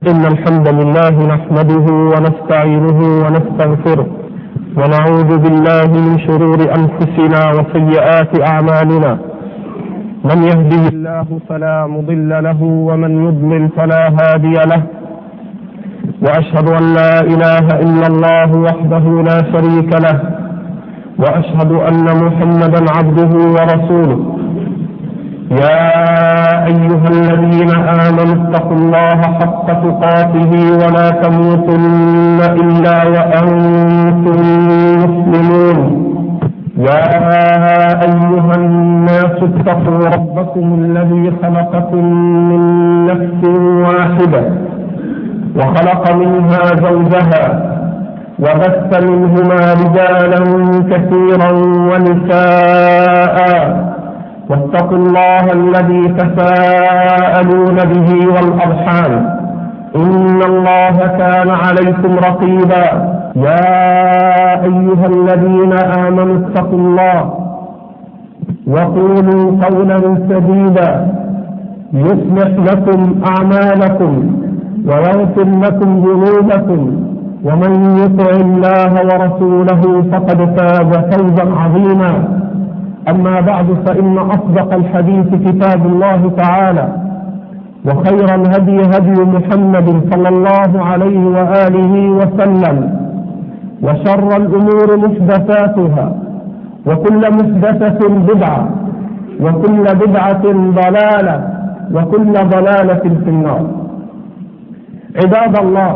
إن الحمد لله نحمده ونستعينه ونستغفره ونعوذ بالله من شرور أنفسنا وسيئات أعمالنا. من يهده الله فلا مضل له ومن يضلل فلا هادي له، وأشهد أن لا إله إلا الله وحده لا شريك له، وأشهد أن محمدا عبده ورسوله. يا أيها الذين آمنوا اتقوا الله حق تقاته ولا تموتن إلا وأنتم مسلمون. يا أيها الناس اتقوا ربكم الذي خلقكم من نفس واحدة وخلق منها زوجها وبث منهما رجالا كثيرا ونساء، واتقوا الله الذي تساءلون به والأرحام إن الله كان عليكم رقيبا. يا أيها الذين آمنوا اتقوا الله وقولوا قولا سديدا يصلح لكم أعمالكم ويغفر لكم ذنوبكم، ومن يطع الله ورسوله فقد فاز فوزا عظيما. أما بعد، فإن أصدق الحديث كتاب الله تعالى، وخير الهدي هدي محمد صلى الله عليه وآله وسلم، وشر الأمور محدثاتها، وكل محدثة بدعة، وكل بدعة ضلالة، وكل ضلالة في النار. عباد الله،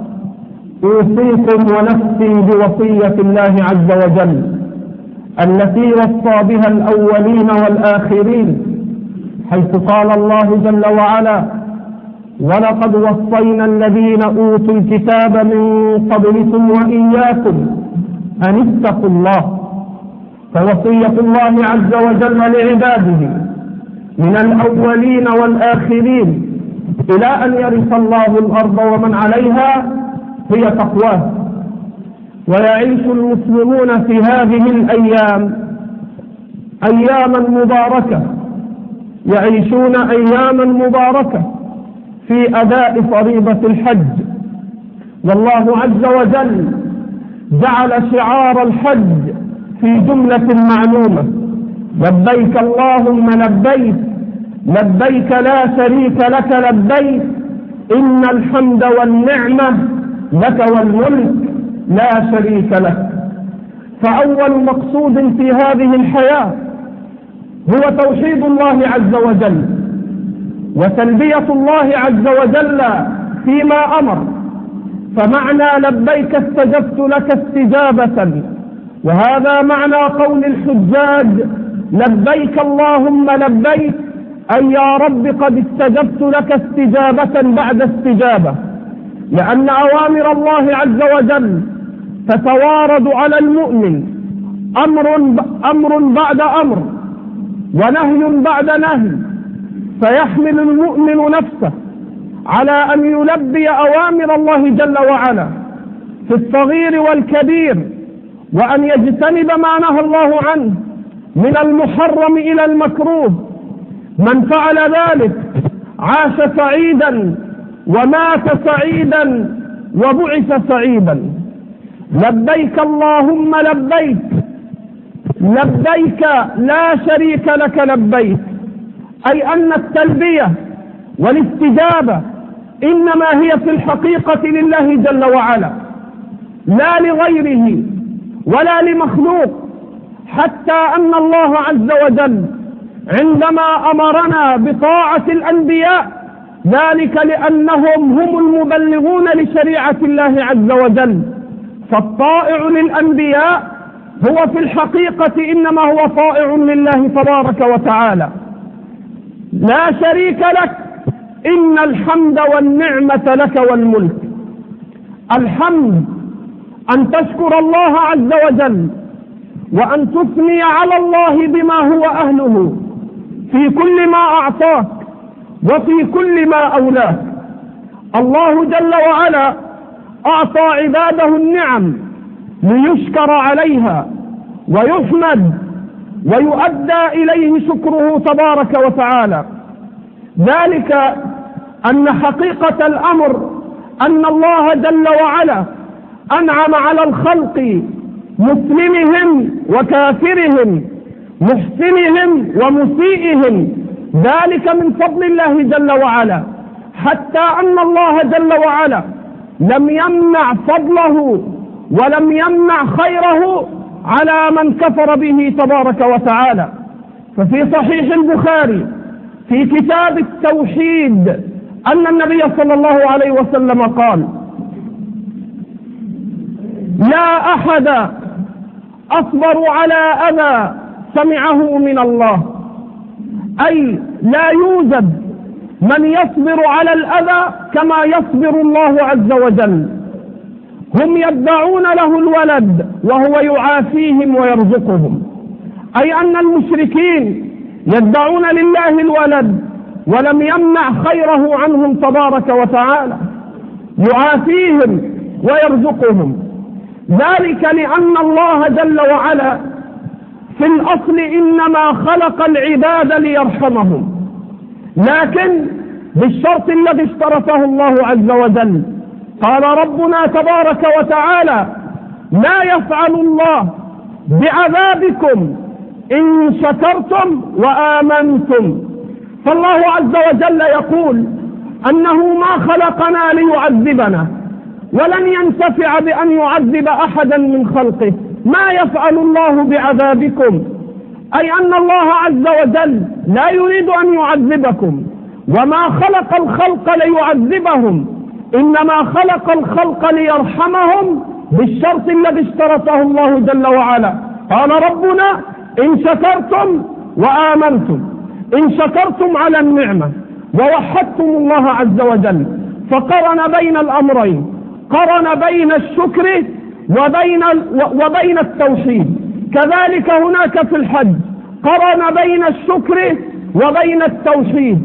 أوصيكم ونفسي بوصية الله عز وجل التي وصى بها الأولين والآخرين، حيث قال الله جل وعلا: ولقد وصينا الذين أوتوا الكتاب من قبلكم وإياكم أن اتقوا الله. فوصية الله عز وجل لعباده من الأولين والآخرين إلى أن يرث الله الأرض ومن عليها هي تقواه. ويعيش المسلمون في هذه الأيام أياما مباركة، يعيشون أياما مباركة في أداء فريضة الحج. والله عز وجل جعل شعار الحج في جملة معلومة: لبيك اللهم لبيك، لبيك لا شريك لك لبيك، إن الحمد والنعمة لك والملك لا شريك لك. فأول مقصود في هذه الحياة هو توحيد الله عز وجل وتلبية الله عز وجل فيما أمر. فمعنى لبيك استجبت لك استجابة، وهذا معنى قول الحجاج: لبيك اللهم لبيك، أي يا رب قد استجبت لك استجابة بعد استجابة، لأن أوامر الله عز وجل تتوارد على المؤمن أمر بعد أمر ونهي بعد نهي، فيحمل المؤمن نفسه على أن يلبي أوامر الله جل وعلا في الصغير والكبير، وأن يجتنب ما نهى الله عنه من المحرم إلى المكروه. من فعل ذلك عاش سعيدا ومات سعيدا وبعث سعيدا. لبيك اللهم لبيك، لبيك لا شريك لك لبيك، أي أن التلبية والاستجابة إنما هي في الحقيقة لله جل وعلا، لا لغيره ولا لمخلوق. حتى أن الله عز وجل عندما أمرنا بطاعة الأنبياء، ذلك لأنهم هم المبلغون لشريعة الله عز وجل. فالطائع للأنبياء هو في الحقيقة إنما هو طائع لله تبارك وتعالى. لا شريك لك، إن الحمد والنعمة لك والملك. الحمد أن تشكر الله عز وجل وأن تثني على الله بما هو أهله في كل ما أعطاك وفي كل ما أولاك. الله جل وعلا أعطى عباده النعم ليشكر عليها ويحمد ويؤدى إليه شكره تبارك وتعالى. ذلك أن حقيقة الأمر أن الله جل وعلا أنعم على الخلق مسلمهم وكافرهم، محسنهم ومسيئهم، ذلك من فضل الله جل وعلا، حتى أن الله جل وعلا لم يمنع فضله ولم يمنع خيره على من كفر به تبارك وتعالى. ففي صحيح البخاري في كتاب التوحيد أن النبي صلى الله عليه وسلم قال: لا أحد أصبر على أذى سمعه من الله، أي لا يوجد من يصبر على الأذى كما يصبر الله عز وجل. هم يدعون له الولد وهو يعافيهم ويرزقهم، أي أن المشركين يدعون لله الولد ولم يمنع خيره عنهم تبارك وتعالى، يعافيهم ويرزقهم، ذلك لأن الله جل وعلا في الأصل إنما خلق العباد ليرحمهم، لكن بالشرط الذي اشترطه الله عز وجل. قال ربنا تبارك وتعالى: لا يفعل الله بعذابكم إن شكرتم وآمنتم. فالله عز وجل يقول أنه ما خلقنا ليعذبنا، ولن ينتفع بأن يعذب أحدا من خلقه. ما يفعل الله بعذابكم، أي أن الله عز وجل لا يريد أن يعذبكم، وما خلق الخلق ليعذبهم، إنما خلق الخلق ليرحمهم بالشرط الذي اشترطه الله جل وعلا. قال ربنا: إن شكرتم وآمنتم، إن شكرتم على النعمة ووحدتم الله عز وجل، فقرن بين الأمرين، قرن بين الشكر وبين التوحيد. كذلك هناك في الحج قرن بين الشكر وبين التوحيد: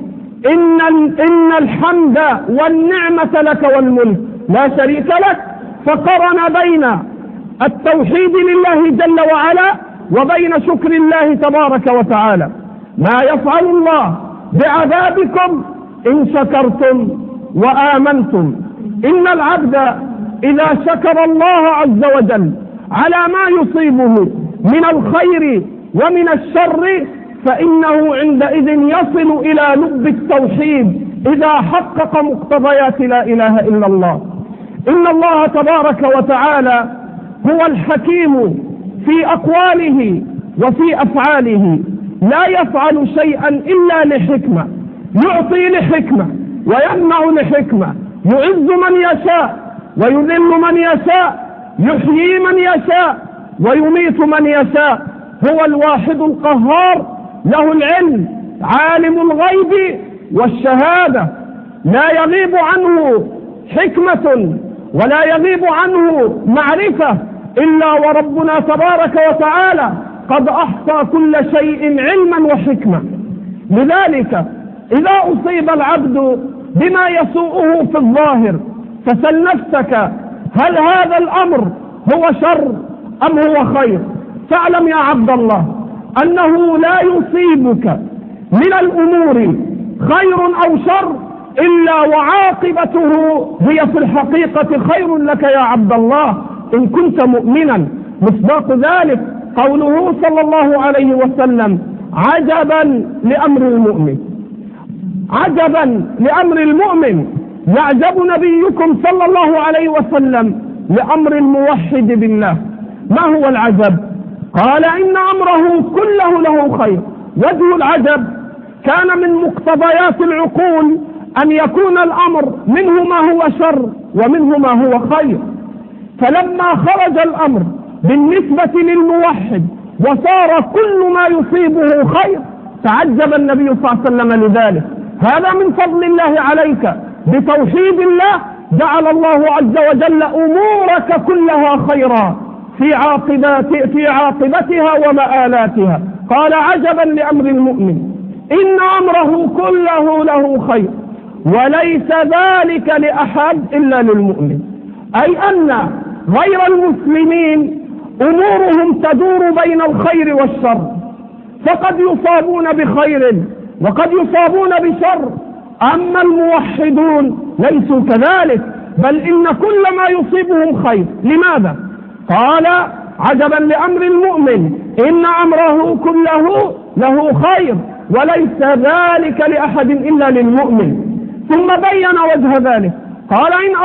إن الحمد والنعمة لك والملك لا شريك لك. فقرن بين التوحيد لله جل وعلا وبين شكر الله تبارك وتعالى. ما يفعل الله بعذابكم إن شكرتم وآمنتم. إن العبد إذا شكر الله عز وجل على ما يصيبه من الخير ومن الشر فإنه عندئذ يصل إلى لب التوحيد إذا حقق مقتضيات لا إله إلا الله. إن الله تبارك وتعالى هو الحكيم في أقواله وفي أفعاله، لا يفعل شيئا إلا لحكمة، يعطي لحكمة ويمنع لحكمة، يعز من يشاء ويذل من يشاء، يحيي من يشاء ويميت من يشاء. هو الواحد القهار، له العلم، عالم الغيب والشهادة، لا يغيب عنه حكمة ولا يغيب عنه معرفة إلا وربنا تبارك وتعالى قد أحصى كل شيء علما وحكمة. لذلك إذا أصيب العبد بما يسوءه في الظاهر فسل نفسك: هل هذا الأمر هو شر أم هو خير؟ فاعلم يا عبد الله أنه لا يصيبك من الأمور خير أو شر إلا وعاقبته هي في الحقيقة خير لك يا عبد الله إن كنت مؤمنا. مصداق ذلك قوله صلى الله عليه وسلم: عجبا لأمر المؤمن، عجبا لأمر المؤمن، يعجب نبيكم صلى الله عليه وسلم لأمر الموحد بالله. ما هو العجب؟ قال: إن أمره كله له خير. وجه العجب كان من مقتضيات العقول أن يكون الأمر منه ما هو شر ومنه ما هو خير. فلما خرج الأمر بالنسبة للموحد وصار كل ما يصيبه خير تعجب النبي صلى الله عليه وسلم لذلك. هذا من فضل الله عليك بتوحيد الله، جعل الله عز وجل أمورك كلها خيرا في عاقبتها ومآلاتها. قال: عجبا لأمر المؤمن إن أمره كله له خير وليس ذلك لأحد إلا للمؤمن. أي أن غير المسلمين أمورهم تدور بين الخير والشر، فقد يصابون بخير وقد يصابون بشر، أما الموحدون ليسوا كذلك، بل إن كل ما يصيبهم خير. لماذا؟ قال: عجبا لأمر المؤمن إن أمره كله له خير وليس ذلك لأحد إلا للمؤمن. ثم بين وجه ذلك، قال: إن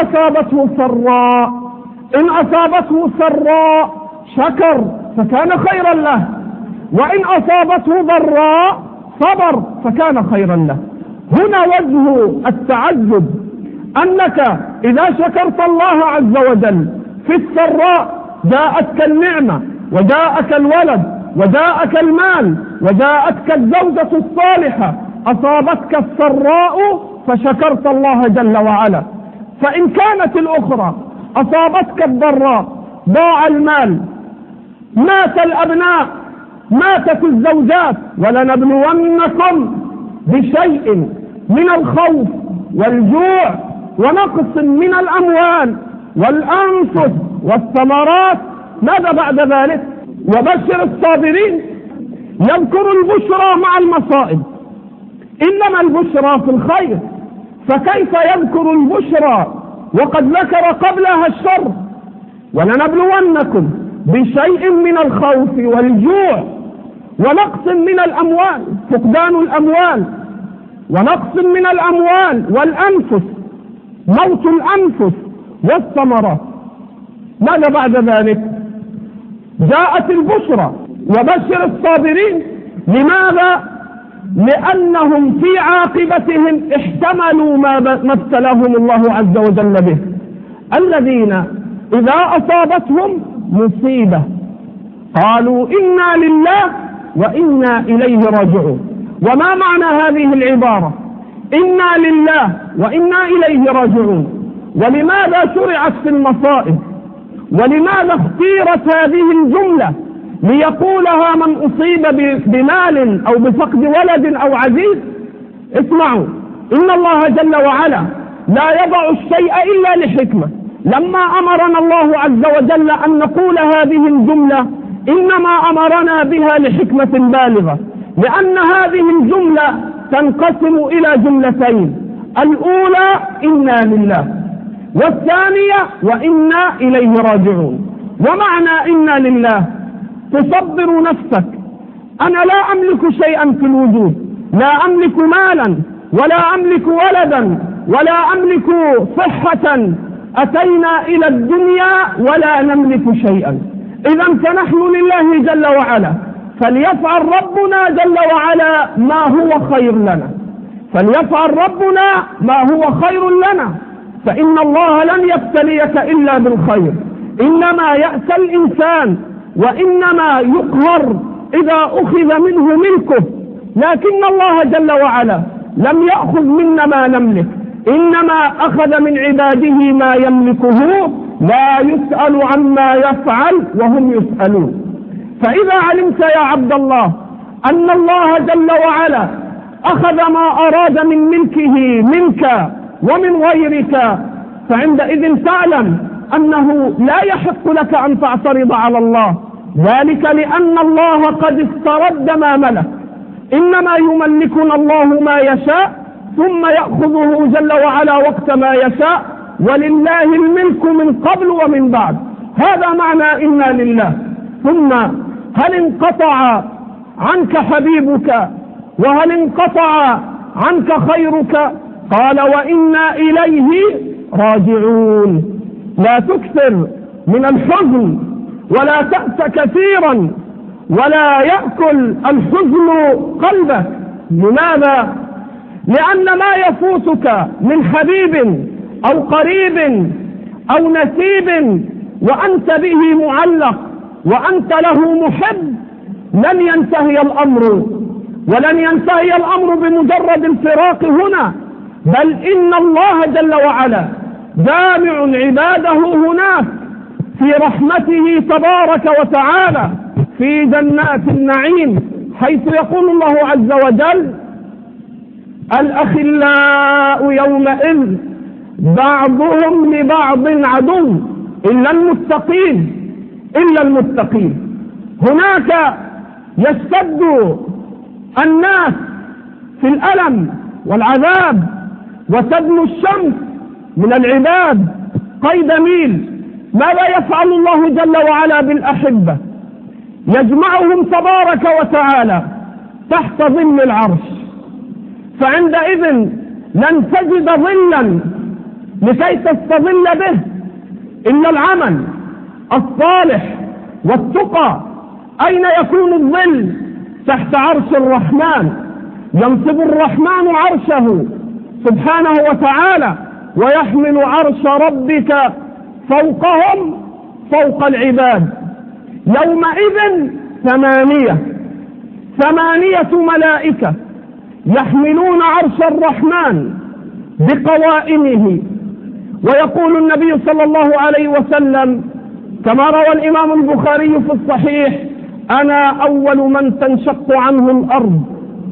أصابته سراء شكر فكان خيرا له، وإن أصابته ضراء صبر فكان خيرا له. هنا وجه التعجب، أنك إذا شكرت الله عز وجل في السراء جاءتك النعمة وجاءك الولد وجاءك المال وجاءتك الزوجة الصالحة، أصابتك السراء فشكرت الله جل وعلا. فإن كانت الأخرى أصابتك الضراء، ضاع المال، مات الأبناء، ماتت الزوجات، ولنبلونكم بشيء من الخوف والجوع ونقص من الأموال والأنفس والثمرات. ماذا بعد ذلك؟ وبشر الصابرين. يذكر البشرى مع المصائب، إنما البشرى في الخير، فكيف يذكر البشرى وقد ذكر قبلها الشر؟ ولنبلونكم بشيء من الخوف والجوع ونقص من الأموال، فقدان الأموال، ونقص من الأموال والأنفس، موت الأنفس والثمرات. ماذا بعد ذلك؟ جاءت البشرى وبشر الصابرين. لماذا؟ لأنهم في عاقبتهم احتملوا ما ابتلاهم الله عز وجل به. الذين إذا أصابتهم مصيبة قالوا إنا لله وإنا إليه راجعون. وما معنى هذه العبارة إنا لله وإنا إليه راجعون؟ ولماذا شرعت في المصائب؟ ولماذا اختيرت هذه الجملة ليقولها من أصيب بمال أو بفقد ولد أو عزيز؟ اسمعوا، إن الله جل وعلا لا يضع الشيء إلا لحكمة. لما أمرنا الله عز وجل أن نقول هذه الجملة إنما أمرنا بها لحكمة بالغة، لأن هذه الجملة تنقسم إلى جملتين: الأولى إنا لله، والثانية وإنا إليه راجعون. ومعنى إنا لله تصبر نفسك: أنا لا أملك شيئا في الوجود، لا أملك مالا ولا أملك ولدا ولا أملك صحة، أتينا إلى الدنيا ولا نملك شيئا، إذا فنحن لله جل وعلا، فليفعل ربنا جل وعلا ما هو خير لنا، فليفعل ربنا ما هو خير لنا، فإن الله لن يبتليك إلا بالخير. إنما يأسى الإنسان وإنما يقهر إذا أخذ منه ملكه، لكن الله جل وعلا لم يأخذ منا ما نملك، إنما أخذ من عباده ما يملكه، لا يسأل عما يفعل وهم يسألون. فإذا علمت يا عبد الله أن الله جل وعلا أخذ ما أراد من ملكه منك ومن غيرك، فعندئذ تعلم أنه لا يحق لك أن تعترض على الله، ذلك لأن الله قد استرد ما ملك. إنما يملكنا الله ما يشاء ثم يأخذه جل وعلا وقت ما يشاء، ولله الملك من قبل ومن بعد. هذا معنى إنا لله. ثم هل انقطع عنك حبيبك وهل انقطع عنك خيرك؟ قال وإنا إليه راجعون. لا تكثر من الحزن ولا تأس كثيرا ولا يأكل الحزن قلبك. لماذا؟ لأن ما يفوتك من حبيب أو قريب أو نسيب وأنت به معلق وأنت له محب لن ينتهي الأمر، ولن ينتهي الأمر بمجرد الفراق هنا، بل إن الله جل وعلا جامع عباده هناك في رحمته تبارك وتعالى في جنات النعيم، حيث يقول الله عز وجل الأخلاء يومئذ بعضهم لبعض عدو إلا المتقين، إلا المتقين. هناك يشتد الناس في الألم والعذاب وتدنو الشمس من العباد قيد ميل، ماذا يفعل الله جل وعلا بالأحبة؟ يجمعهم تبارك وتعالى تحت ظل العرش، فعندئذ لن تجد ظلا لكي تستظل به إلا العمل الصالح والتقى. أين يكون الظل؟ تحت عرش الرحمن، ينصب الرحمن عرشه سبحانه وتعالى ويحمل عرش ربك فوقهم فوق العباد. يومئذ ثمانية ملائكة يحملون عرش الرحمن بقوائمه. ويقول النبي صلى الله عليه وسلم كما روى الإمام البخاري في الصحيح: أنا أول من تنشق عنه الأرض،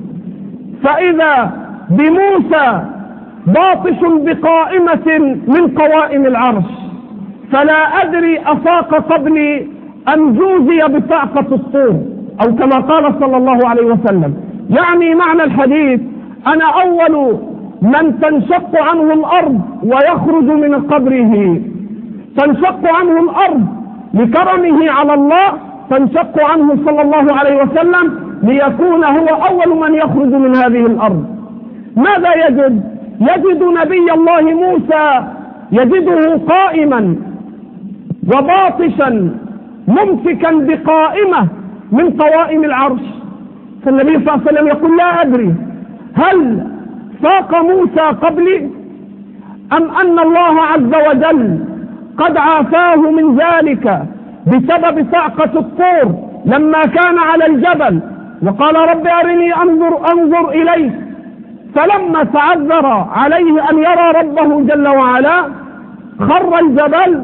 فإذا بموسى باطش بقائمة من قوائم العرش، فلا أدري أفاق قبلي أم جوزي بصعقة الطور، أو كما قال صلى الله عليه وسلم. يعني معنى الحديث: أنا أول من تنشق عنه الأرض ويخرج من قبره. تنشق عنه الأرض لكرمه على الله، تنشق عنه صلى الله عليه وسلم ليكون هو أول من يخرج من هذه الأرض. ماذا يجد؟ يجد نبي الله موسى يجده قائما وباطشا ممسكا بقائمة من قوائم العرش. فالنبي صلى الله عليه وسلم يقول: لا أدري هل فاق موسى قبلي أم أن الله عز وجل قد عافاه من ذلك بسبب صعقة الطور لما كان على الجبل وقال: رب أرني أنظر إليك، فلما تعذر عليه أن يرى ربه جل وعلا خر الجبل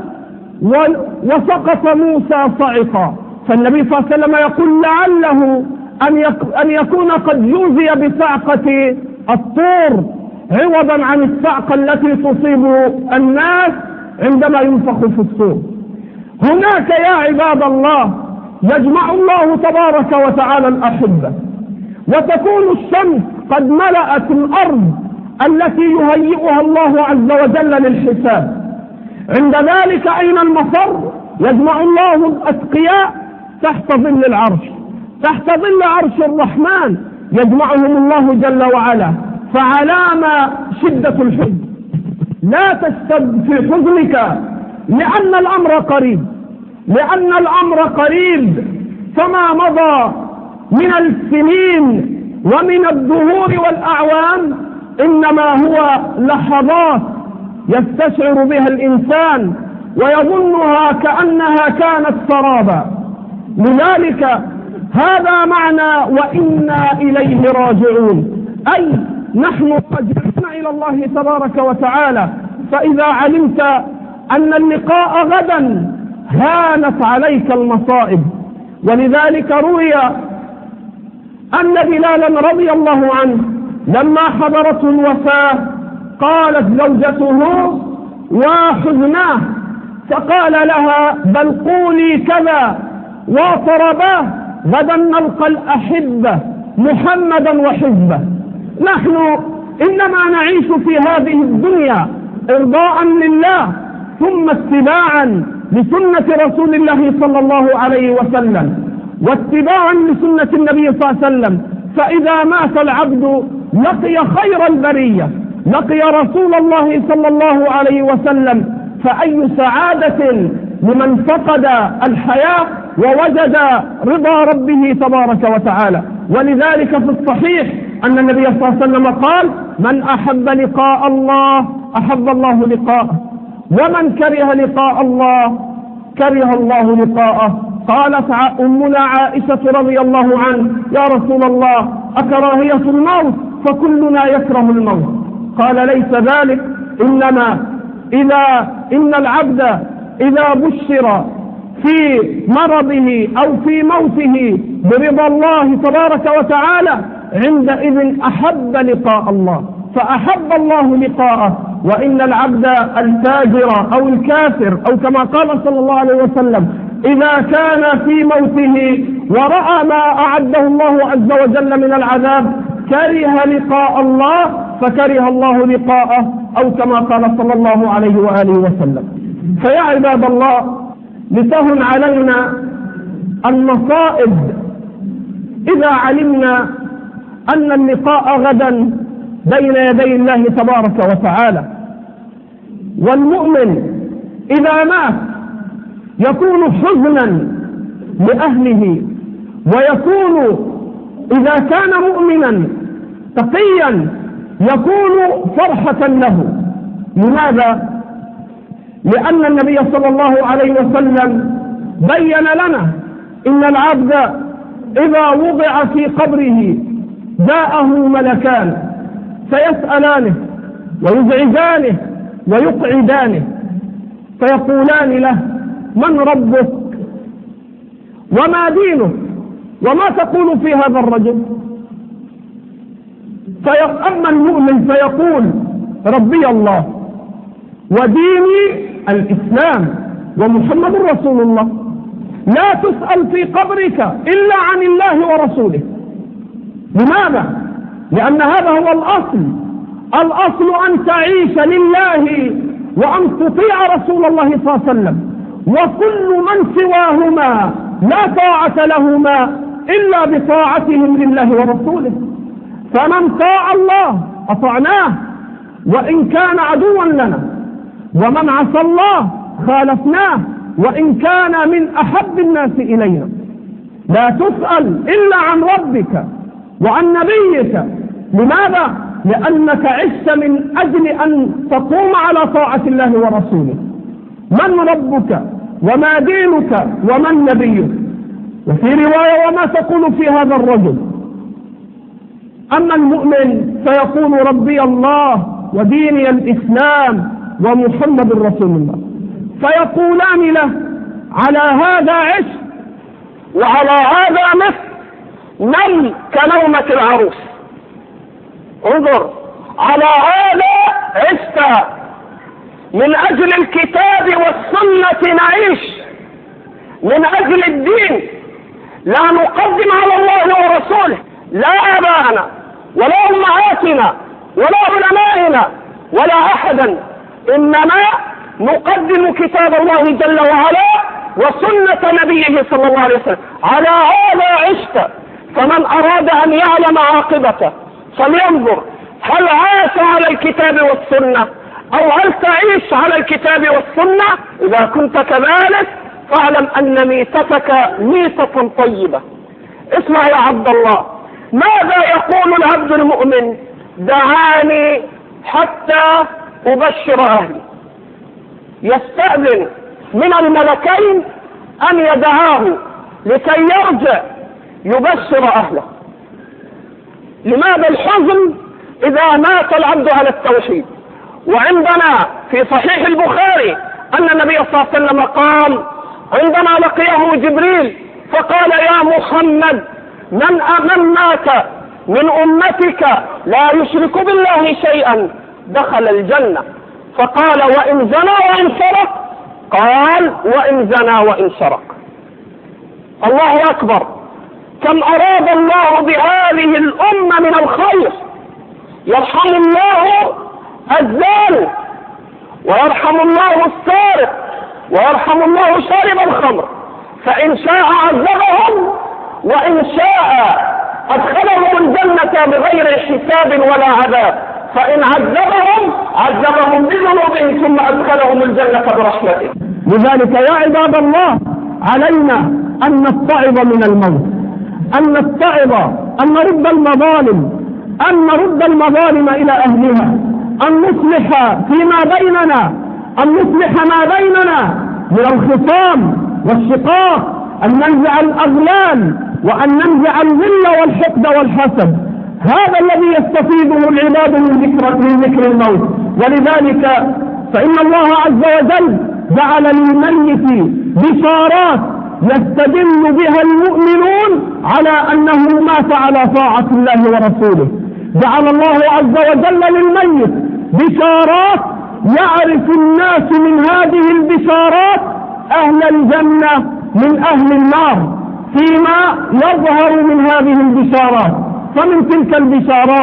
وسقط موسى صعقا. فالنبي صلى الله عليه وسلم يقول: لعله أن يكون قد جوزي بصعقة الطور عوضا عن الصعقة التي تصيب الناس عندما ينفخ في الصور. هناك يا عباد الله يجمع الله تبارك وتعالى الأحبة، وتكون الشمس قد ملأت الأرض التي يهيئها الله عز وجل للحساب. عند ذلك أين المفر؟ يجمع الله الأتقياء تحت ظل العرش، تحت ظل عرش الرحمن يجمعهم الله جل وعلا. فعلام شدة الحزن، لا تشتد في حزنك، لأن الأمر قريب، فما مضى من السنين ومن الدهور والأعوام إنما هو لحظات يستشعر بها الإنسان ويظنها كأنها كانت سرابا. لذلك هذا معنى وإنا إليه راجعون، أي نحن رجعنا إلى الله تبارك وتعالى. فإذا علمت أن اللقاء غدا هانت عليك المصائب. ولذلك روي أن بلالا رضي الله عنه لما حضرته الوفاة قالت زوجته وحزناه، فقال لها: بل قولي كذا وطرباه، غدا نلقى الأحبة محمدا وحزبه. نحن إنما نعيش في هذه الدنيا إرضاء لله ثم اتباعا لسنة رسول الله صلى الله عليه وسلم واتباعا لسنة النبي صلى الله عليه وسلم. فإذا مات العبد لقي خير البرية، لقي رسول الله صلى الله عليه وسلم. فأي سعادة لمن فقد الحياة ووجد رضا ربه تبارك وتعالى. ولذلك في الصحيح أن النبي صلى الله عليه وسلم قال: من أحب لقاء الله أحب الله لقاءه، ومن كره لقاء الله كره الله لقاءه. قالت أمنا عائشة رضي الله عنها: يا رسول الله أكراهية الموت؟ فكلنا يكره الموت. قال: ليس ذلك، إنما إن العبد إذا بشر في مرضه أو في موته برضا الله تبارك وتعالى عندئذ أحب لقاء الله، فأحب الله لقاءه. وإن العبد الفاجر أو الكافر أو كما قال صلى الله عليه وسلم إذا كان في موته ورأى ما أعده الله عز وجل من العذاب كره لقاء الله فكره الله لقاءه، أو كما قال صلى الله عليه وآله وسلم. فيا عباد الله، لتهن علينا المصائب إذا علمنا أن اللقاء غدا بين يدي الله تبارك وتعالى. والمؤمن إذا مات يكون حزنا لأهله، ويكون إذا كان مؤمنا تقيا يكون فرحة له. لماذا؟ لأن النبي صلى الله عليه وسلم بين لنا إن العبد إذا وضع في قبره جاءه ملكان فيسألانه ويزعجانه ويقعدانه، فيقولان له: من ربك وما دينك وما تقول في هذا الرجل؟ أما المؤمن فيقول: ربي الله وديني الإسلام ومحمد رسول الله. لا تسأل في قبرك إلا عن الله ورسوله. لماذا؟ لأن هذا هو الأصل أن تعيش لله وأن تطيع رسول الله صلى الله عليه وسلم، وكل من سواهما لا طاعة لهما إلا بطاعتهم لله ورسوله. فمن طاع الله أطعناه وإن كان عدوا لنا، ومن عصى الله خالفناه وإن كان من أحب الناس إلينا. لا تسأل إلا عن ربك وعن نبيك. لماذا؟ لأنك عشت من أجل أن تقوم على طاعة الله ورسوله. من ربك وما دينك ومن نبيك؟ وفي رواية: وما تقول في هذا الرجل؟ أما المؤمن فيقول: ربي الله وديني الإسلام ومحمد رسول الله. فيقولان له: على هذا عش وعلى هذا مت، نم كنومة العروس. انظر، على هذا عشت، من أجل الكتاب والسنة نعيش، من أجل الدين لا نقدم على الله ورسوله لا آباءنا ولا أمهاتنا ولا علمائنا ولا أحدا، إنما نقدم كتاب الله جل وعلا وسنة نبيه صلى الله عليه وسلم. على هذا عشت. فمن أراد أن يعلم عاقبته فلينظر هل عاش على الكتاب والسنة أو هل تعيش على الكتاب والسنة. إذا كنت كذلك فاعلم أن ميتتك ميتة طيبة. اسمع يا عبد الله، ماذا يقول العبد المؤمن؟ دعاني حتى أبشر أهلي. يستأذن من الملكين أن يدعاه لكي يرجع يبشر أهله. لماذا الحزن إذا مات العبد على التوحيد؟ وعندنا في صحيح البخاري أن النبي صلى الله عليه وسلم قال عندما لقيه جبريل فقال: يا محمد، من مات من أمتك لا يشرك بالله شيئا دخل الجنة. فقال: وإن زنى وإن سرق؟ قال: وإن زنى وإن سرق. الله أكبر، كم أراد الله بهذه الأمة من الخير. يرحم الله الزاني، ويرحم الله السارق، ويرحم الله شارب الخمر، فإن شاء عذبهم وإن شاء أدخلهم الجنة بغير حساب ولا عذاب، فإن عذبهم بذنوبهم ثم أدخلهم الجنة برحمته. لذلك يا عباد الله علينا أن نتعظ من الموت، أن نتعظ، أن نرد المظالم إلى أهلها، أن نصلح فيما بيننا، أن نصلح ما بيننا من الخصام والشقاق، أن ننزع الأغلال وأن ننزع الغل والحقد والحسد. هذا الذي يستفيده العباد من ذكر الموت. ولذلك فإن الله عز وجل جعل للميت بشارات يستدل بها المؤمنون على أنه مات على طاعة الله ورسوله. جعل الله عز وجل للميت بشارات يعرف الناس من هذه البشارات أهل الجنة من أهل النار فيما يظهر من هذه البشارات. فمن تلك البشارات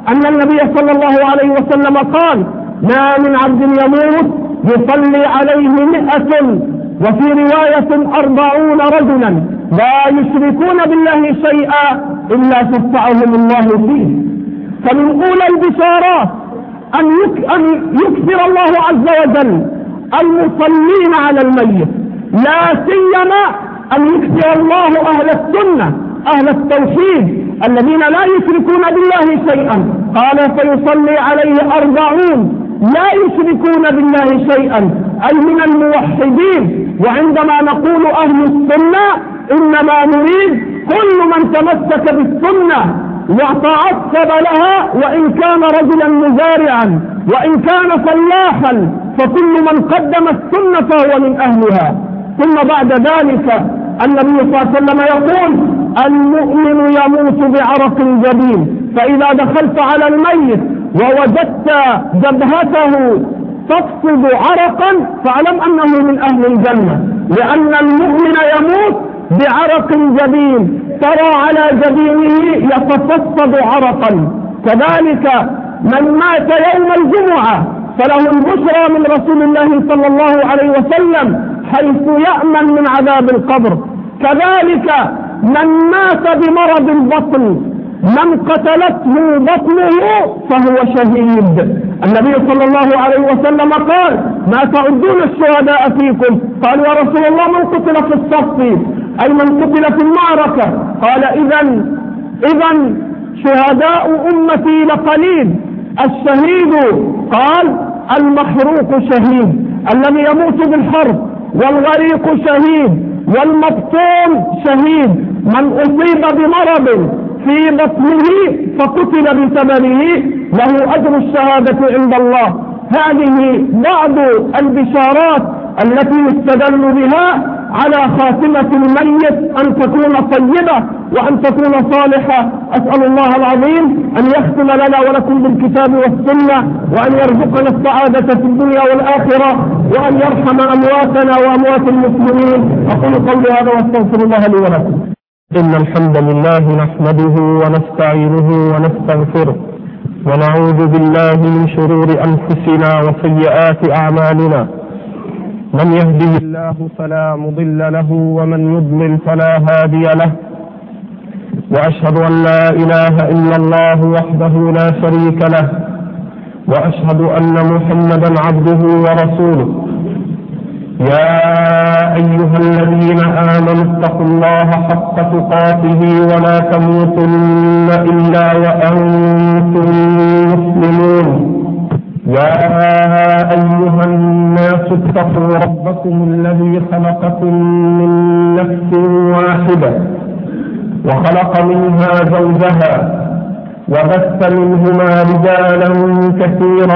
أن النبي صلى الله عليه وسلم قال: ما من عبد يموت يصلي عليه 100 وفي رواية 40 رجلا لا يشركون بالله شيئا إلا شفعهم الله فيه. فمن أولى البشارات أن يكثر الله عز وجل المصلين على الميت، لا سيما أن يكثر الله أهل السنة أهل التوحيد الذين لا يشركون بالله شيئا. قال: فيصلي عليه 40 لا يشركون بالله شيئا، أي من الموحدين. وعندما نقول أهل السنة إنما نريد كل من تمسك بالسنة وتعصب لها، وإن كان رجلا مزارعا وإن كان فلاحا، فكل من قدم السنة فهو من أهلها. ثم بعد ذلك النبي صلى الله عليه وسلم يقول: المؤمن يموت بعرق جبين، فإذا دخلت على الميت ووجدت جبهته تفقد عرقا فاعلم أنه من أهل الجنة، لأن المؤمن يموت بعرق جبين، ترى على جبينه يتفصد عرقا. كذلك من مات يوم الجمعة فله البشرى من رسول الله صلى الله عليه وسلم حيث يأمن من عذاب القبر. كذلك من مات بمرض البطن، من قتلته بطنه فهو شهيد. النبي صلى الله عليه وسلم قال: ما تعدون الشهداء فيكم؟ قالوا: يا رسول الله من قتل في الصف، أي من قتل في المعركة. قال: إذن شهداء أمتي لقليل. الشهيد قال: المحروق شهيد، الذي يموت بالحرب، والغريق شهيد، والمبطون شهيد. من أصيب بمرض في بطنه فقتل بسببه له أجر الشهادة عند الله. هذه بعض البشارات التي يستدل بها على خاتمة الميت أن تكون طيبة وأن تكون صالحة. أسأل الله العظيم أن يختم لنا ولكم بالكتاب والسنة، وأن يرزقنا السعادة في الدنيا والآخرة، وأن يرحم أمواتنا وأموات المسلمين. أقول قولي هذا واستغفر الله لي ولكم. إن الحمد لله نحمده ونستعينه ونستغفره، ونعوذ بالله من شرور أنفسنا وسيئات أعمالنا. من يهده الله فلا مضل له، ومن يضلل فلا هادي له. وأشهد أن لا إله إلا الله وحده لا شريك له، وأشهد أن محمدا عبده ورسوله. يا أيها الذين آمنوا اتقوا الله حق تقاته ولا تموتن إلا وأنتم مسلمون. يا أيها الناس اتقوا ربكم الذي خلقكم من نفس واحدة وخلق منها زوجها وبث منهما رجالا كثيرا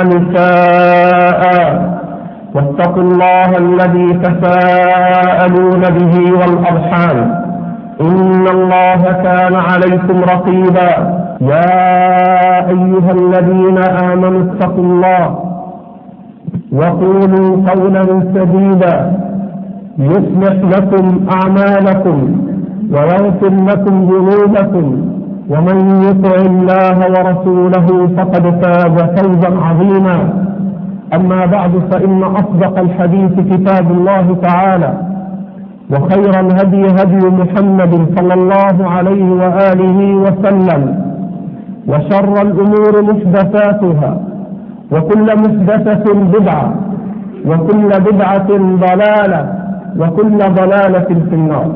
ونساء، واتقوا الله الذي تساءلون به والأرحام، إن الله كان عليكم رقيبا. يا أيها الذين آمنوا اتقوا الله وقولوا قولا سديدا يصلح لكم أعمالكم ويغفر لكم ذنوبكم، ومن يطع الله ورسوله فقد فاز فوزا عظيما. أما بعد، فإن أصدق الحديث كتاب الله تعالى، وخير الهدي هدي محمد صلى الله عليه وآله وسلم، وشر الأمور محدثاتها، وكل محدثة بدعة، وكل بدعة ضلالة، وكل ضلالة في النار.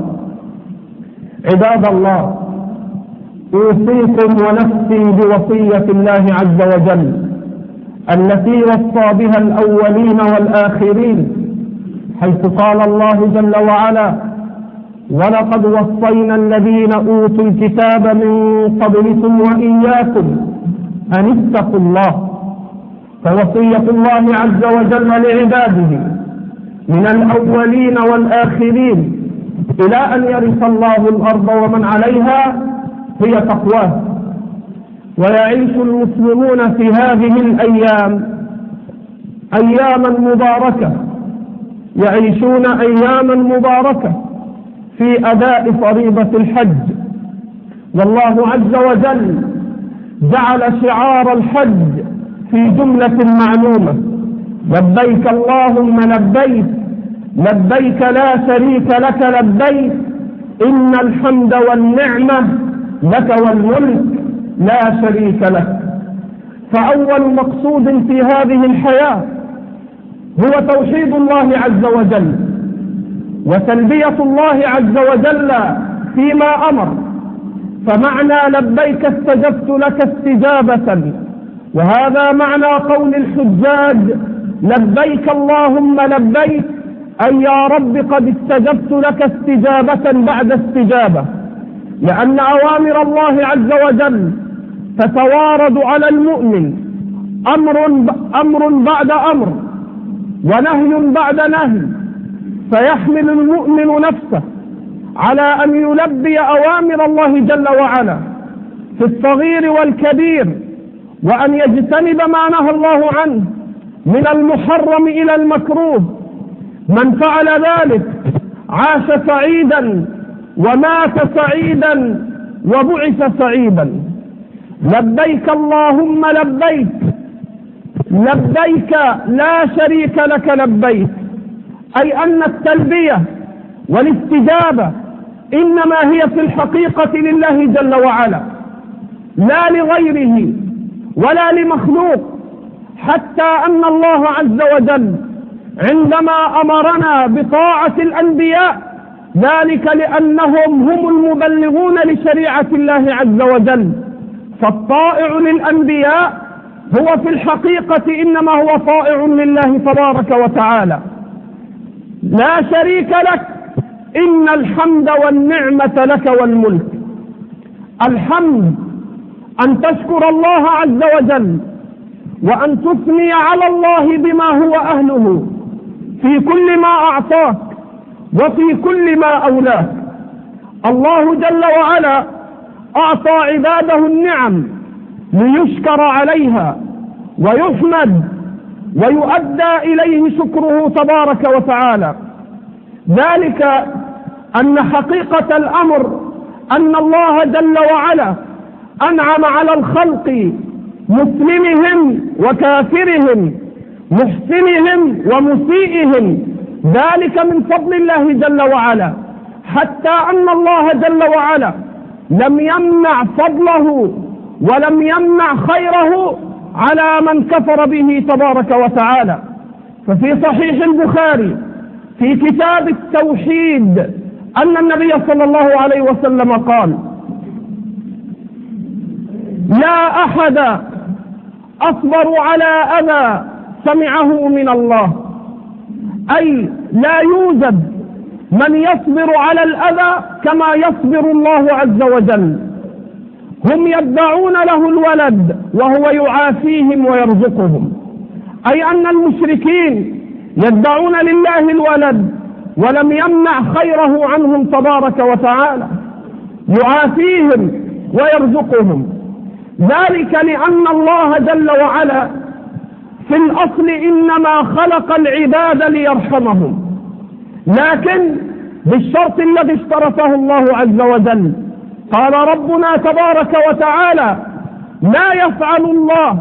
عباد الله، أوصيكم ونفسي بوصية الله عز وجل التي وصى بها الأولين والآخرين، حيث قال الله جل وعلا: ولقد وصينا الذين أوتوا الكتاب من قبلكم وإياكم أن اتقوا الله. فوصية الله عز وجل لعباده من الأولين والآخرين إلى أن يرث الله الأرض ومن عليها هي تقواه. ويعيش المسلمون في هذه الأيام أياما مباركة، يعيشون أياما مباركة في أداء فريضة الحج. والله عز وجل جعل شعار الحج في جملة معلومة: لبيك اللهم لبيك، لبيك لا شريك لك لبيك، إن الحمد والنعمة لك والملك لا شريك لك. فأول مقصود في هذه الحياة هو توحيد الله عز وجل وتلبية الله عز وجل فيما أمر. فمعنى لبيك استجبت لك استجابة، وهذا معنى قول الحجاج: لبيك اللهم لبيك، أي يا رب قد استجبت لك استجابة بعد استجابة، لأن أوامر الله عز وجل تتوارد على المؤمن أمر بعد أمر ونهي بعد نهي، فيحمل المؤمن نفسه على أن يلبي أوامر الله جل وعلا في الصغير والكبير، وأن يجتنب ما نهى الله عنه من المحرم إلى المكروه. من فعل ذلك عاش سعيدا ومات سعيدا وبعث سعيدا. لبيك اللهم لبيك، لبيك لا شريك لك لبيك، أي أن التلبية والاستجابة إنما هي في الحقيقة لله جل وعلا، لا لغيره ولا لمخلوق. حتى أن الله عز وجل عندما أمرنا بطاعة الأنبياء ذلك لأنهم هم المبلغون لشريعة الله عز وجل، فالطائع للأنبياء هو في الحقيقة إنما هو طائع لله تبارك وتعالى. لا شريك لك، إن الحمد والنعمة لك والملك. الحمد أن تشكر الله عز وجل وأن تثني على الله بما هو أهله في كل ما أعطاك وفي كل ما أولاك. الله جل وعلا أعطى عباده النعم ليشكر عليها ويحمد ويؤدى إليه شكره تبارك وتعالى. ذلك أن حقيقة الأمر أن الله جل وعلا أنعم على الخلق مسلمهم وكافرهم، محسنهم ومسيئهم، ذلك من فضل الله جل وعلا، حتى أن الله جل وعلا لم يمنع فضله ولم يمنع خيره على من كفر به تبارك وتعالى. ففي صحيح البخاري في كتاب التوحيد أن النبي صلى الله عليه وسلم قال: لا أحد أصبر على أذى سمعه من الله، أي لا يوجد من يصبر على الأذى كما يصبر الله عز وجل. هم يدعون له الولد وهو يعافيهم ويرزقهم، أي أن المشركين يدعون لله الولد ولم يمنع خيره عنهم تبارك وتعالى، يعافيهم ويرزقهم. ذلك لأن الله جل وعلا في الأصل إنما خلق العباد ليرحمهم، لكن بالشرط الذي اشترطه الله عز وجل. قال ربنا تبارك وتعالى: لا يفعل الله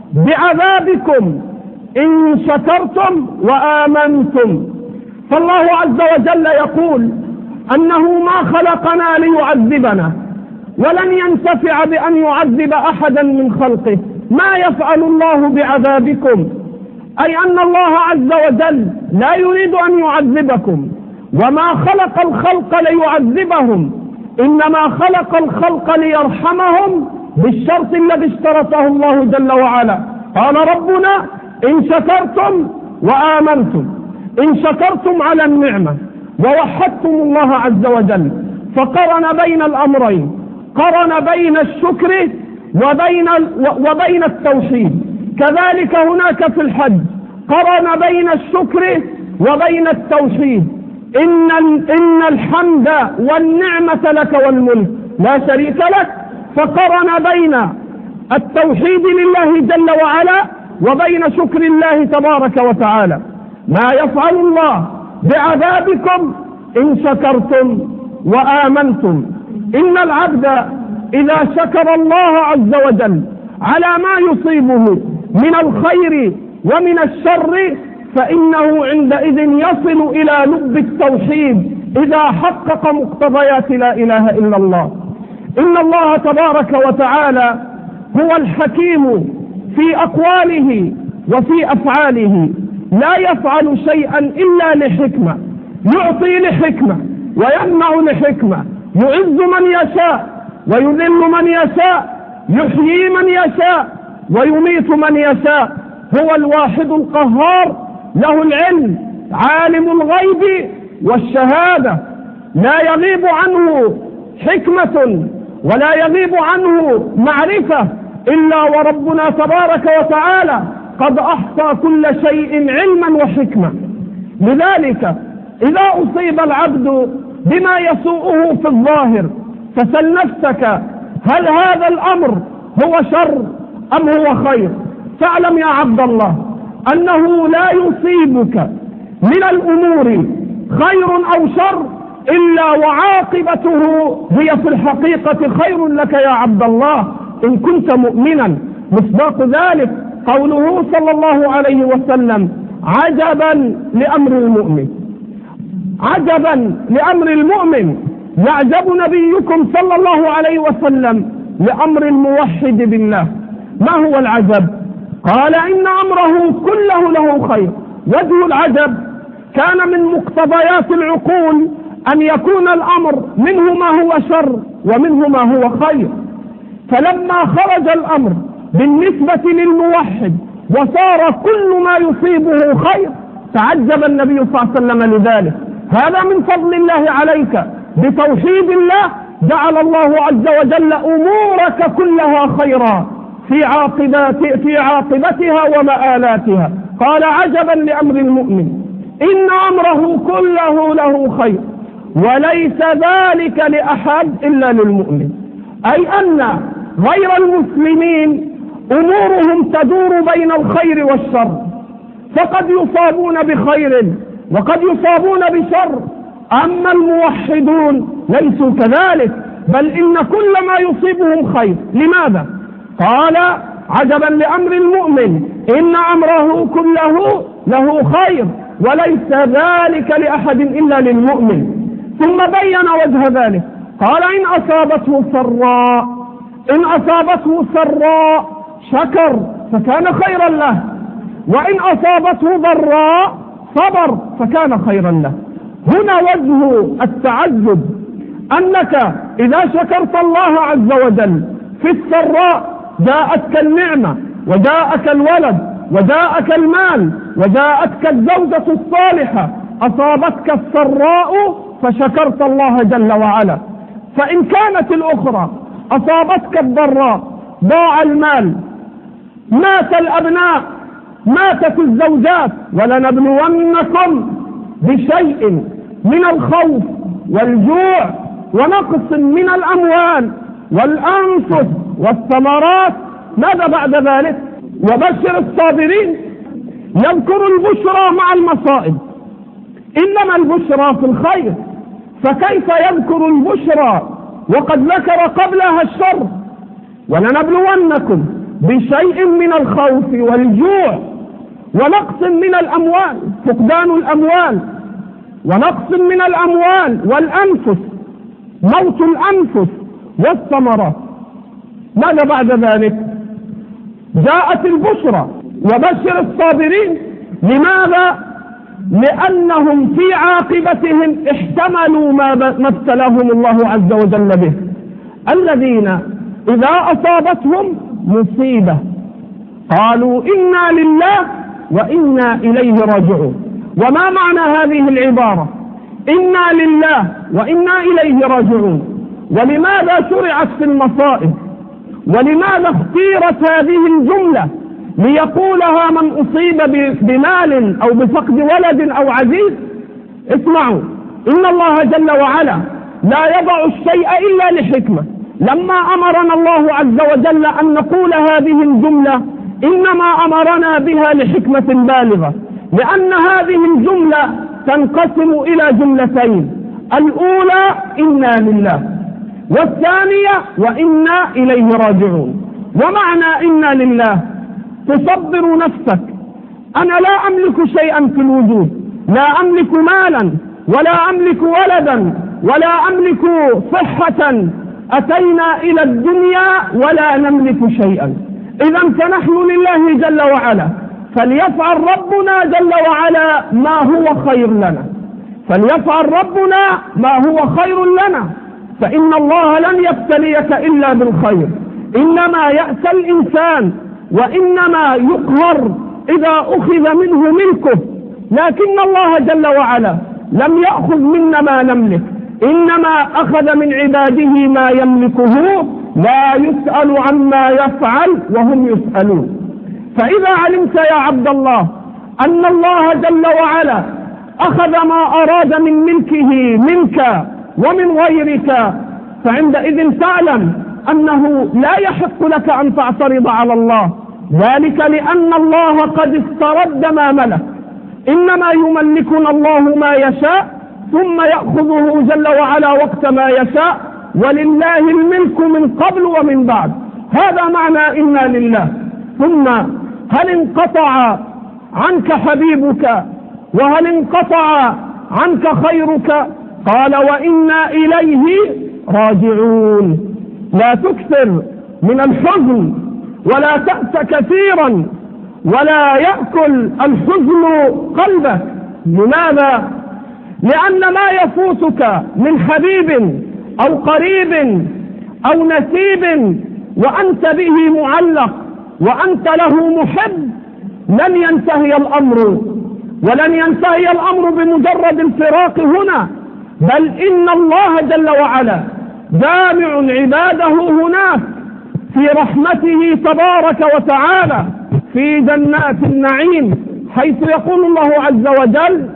بعذابكم إن شكرتم وآمنتم. فالله عز وجل يقول أنه ما خلقنا ليعذبنا ولن ينتفع بأن يعذب أحدا من خلقه. ما يفعل الله بعذابكم، أي أن الله عز وجل لا يريد أن يعذبكم، وما خلق الخلق ليعذبهم، إنما خلق الخلق ليرحمهم بالشرط الذي اشترطه الله جل وعلا. قال ربنا: إن شكرتم وآمنتم، إن شكرتم على النعمة ووحدتم الله عز وجل، فقرن بين الأمرين، قرن بين الشكر وبين التوحيد. كذلك هناك في الحج قرن بين الشكر وبين التوحيد. إن الحمد والنعمة لك والملك لا شريك لك، فقرن بين التوحيد لله جل وعلا وبين شكر الله تبارك وتعالى. ما يفعل الله بعذابكم إن شكرتم وآمنتم. إن العبد إذا شكر الله عز وجل على ما يصيبه من الخير ومن الشر فإنه عندئذ يصل إلى لب التوحيد إذا حقق مقتضيات لا إله إلا الله. إن الله تبارك وتعالى هو الحكيم في أقواله وفي أفعاله، لا يفعل شيئا إلا لحكمة، يعطي لحكمة ويمنع لحكمة، يعز من يشاء ويذل من يشاء، يحيي من يشاء ويميت من يشاء. هو الواحد القهار، له العلم، عالم الغيب والشهادة، لا يغيب عنه حكمة ولا يغيب عنه معرفة إلا وربنا تبارك وتعالى قد أحصى كل شيء علما وحكمة. لذلك إذا أصيب العبد بما يسوءه في الظاهر فسل نفسك هل هذا الأمر هو شر أم هو خير؟ فاعلم يا عبد الله أنه لا يصيبك من الأمور خير أو شر إلا وعاقبته هي في الحقيقة خير لك يا عبد الله إن كنت مؤمنا. مصداق ذلك قوله صلى الله عليه وسلم: عجبا لأمر المؤمن، عجبا لأمر المؤمن. يعجب نبيكم صلى الله عليه وسلم لأمر الموحد بالله. ما هو العجب؟ قال: إن أمره كله له خير. وجه العجب كان من مقتضيات العقول أن يكون الأمر منه ما هو شر ومنه ما هو خير. فلما خرج الأمر بالنسبة للموحد وصار كل ما يصيبه خير تعجب النبي صلى الله عليه وسلم لذلك. هذا من فضل الله عليك بتوحيد الله، جعل الله عز وجل أمورك كلها خيرا في عاقبتها ومآلاتها. قال: عجبا لأمر المؤمن إن أمره كله له خير وليس ذلك لأحد إلا للمؤمن. أي أن غير المسلمين أمورهم تدور بين الخير والشر، فقد يصابون بخير وقد يصابون بشر. أما الموحدون ليسوا كذلك، بل إن كل ما يصيبهم خير. لماذا؟ قال: عجبا لأمر المؤمن إن أمره كله له خير وليس ذلك لأحد إلا للمؤمن. ثم بين وجه ذلك قال: إن أصابته سراء شكر فكان خيرا له، وإن أصابته ضراء صبر فكان خيرا له. هنا وجه التعجب أنك إذا شكرت الله عز وجل في السراء جاءتك النعمة وجاءك الولد وجاءك المال وجاءتك الزوجة الصالحة، أصابتك السراء فشكرت الله جل وعلا. فإن كانت الأخرى أصابتك الضراء، ضاع المال، مات الأبناء، ماتت الزوجات، ولنبلونكم بشيء من الخوف والجوع ونقص من الأموال والأنفس والثمرات. ماذا بعد ذلك؟ وبشر الصابرين. يذكر البشرى مع المصائب، إنما البشرى في الخير، فكيف يذكر البشرى وقد ذكر قبلها الشر؟ ولنبلونكم بشيء من الخوف والجوع ونقص من الأموال، فقدان الأموال، ونقص من الأموال والأنفس، موت الأنفس والثمرات. ماذا بعد ذلك؟ جاءت البشرى وبشر الصابرين. لماذا؟ لأنهم في عاقبتهم احتملوا ما ابتلاهم الله عز وجل به. الذين إذا أصابتهم مصيبة قالوا إنا لله وإنا إليه راجعون. وما معنى هذه العبارة إنا لله وإنا إليه راجعون؟ ولماذا شرعت في المصائب؟ ولماذا اختيرت هذه الجملة ليقولها من أصيب بمال أو بفقد ولد أو عزيز؟ اسمعوا، إن الله جل وعلا لا يضع الشيء إلا لحكمة. لما أمرنا الله عز وجل أن نقول هذه الجملة إنما أمرنا بها لحكمة بالغة، لأن هذه الجملة تنقسم إلى جملتين: الأولى إنا لله، والثانية وإنا إليه راجعون. ومعنى إنا لله تصبر نفسك: أنا لا أملك شيئا في الوجود، لا أملك مالا ولا أملك ولدا ولا أملك صحة، أتينا إلى الدنيا ولا نملك شيئا. إذا فنحن لله جل وعلا، فليفعل ربنا جل وعلا ما هو خير لنا، فليفعل ربنا ما هو خير لنا، فإن الله لن يبتليك إلا بالخير. إنما يأتى الإنسان وإنما يقهر إذا أخذ منه ملكه، لكن الله جل وعلا لم يأخذ منا ما نملك، إنما أخذ من عباده ما يملكه، لا يسأل عما يفعل وهم يسألون. فإذا علمت يا عبد الله أن الله جل وعلا أخذ ما أراد من ملكه منك ومن غيرك، فعندئذ تعلم أنه لا يحق لك أن تعترض على الله، ذلك لأن الله قد استرد ما ملك. إنما يملكنا الله ما يشاء ثم يأخذه جل وعلا وقت ما يشاء، ولله الملك من قبل ومن بعد. هذا معنى إنا لله. ثم هل انقطع عنك حبيبك وهل انقطع عنك خيرك؟ قال وإنا إليه راجعون. لا تكثر من الحزن ولا تأس كثيرا ولا يأكل الحزن قلبك. لماذا؟ لأن ما يفوتك من حبيب أو قريب أو نسيب وأنت به معلق وأنت له محب لن ينتهي الأمر، ولن ينتهي الأمر بمجرد الفراق هنا، بل إن الله جل وعلا جامع عباده هناك في رحمته تبارك وتعالى في جنات النعيم، حيث يقول الله عز وجل: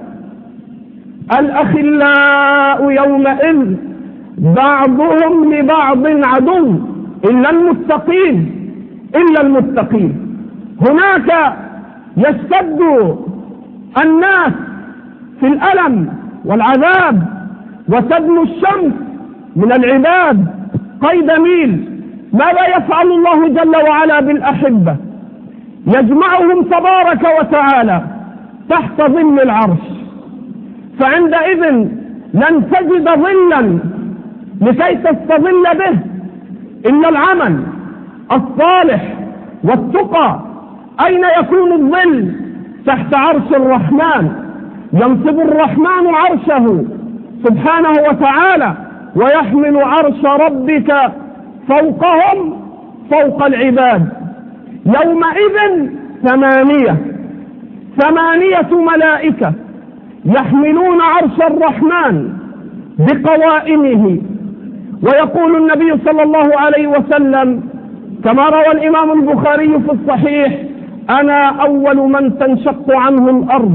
الأخلاء يومئذ بعضهم لبعض عدو إلا المتقين، إلا المتقين. هناك يشتد الناس في الألم والعذاب، وتدنو الشمس من العباد قيد ميل. ماذا يفعل الله جل وعلا بالأحبة؟ يجمعهم تبارك وتعالى تحت ظل العرش، فعندئذ لن تجد ظلا لكي تستظل به إلا العمل الصالح والتقى. أين يكون الظل؟ تحت عرش الرحمن. ينصب الرحمن عرشه سبحانه وتعالى ويحمل عرش ربك فوقهم فوق العباد. يومئذ ثمانية ملائكة يحملون عرش الرحمن بقوائمه. ويقول النبي صلى الله عليه وسلم كما روى الإمام البخاري في الصحيح: أنا أول من تنشق عنه الأرض،